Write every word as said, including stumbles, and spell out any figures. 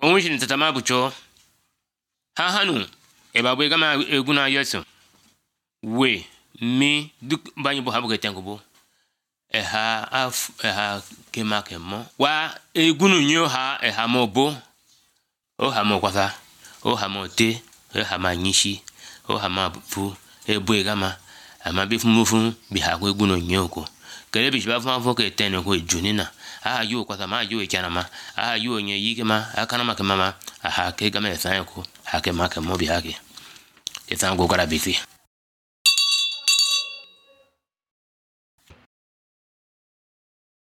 onwe shi ntata bucho ha hanu e ba bwe gama egu na yeso we mi duk banyi bo habu ketengo bo e ha af e ha kema kemo wa egu nu nyo ha e ha mo bo o ha mo kwasa o ha mo te o ha ma nyishi o ha ma fu e bwe gama ama bi fumufu bi ha ko egu nu nyo ko kele bi ba fu ke tenu ko junina ah yo kwasa ma yo echana ma ah yo nye yike ma akana ma kema ma aha ke gama esan ko ha ke ma ke mo bi ha ke esan go gara bi fi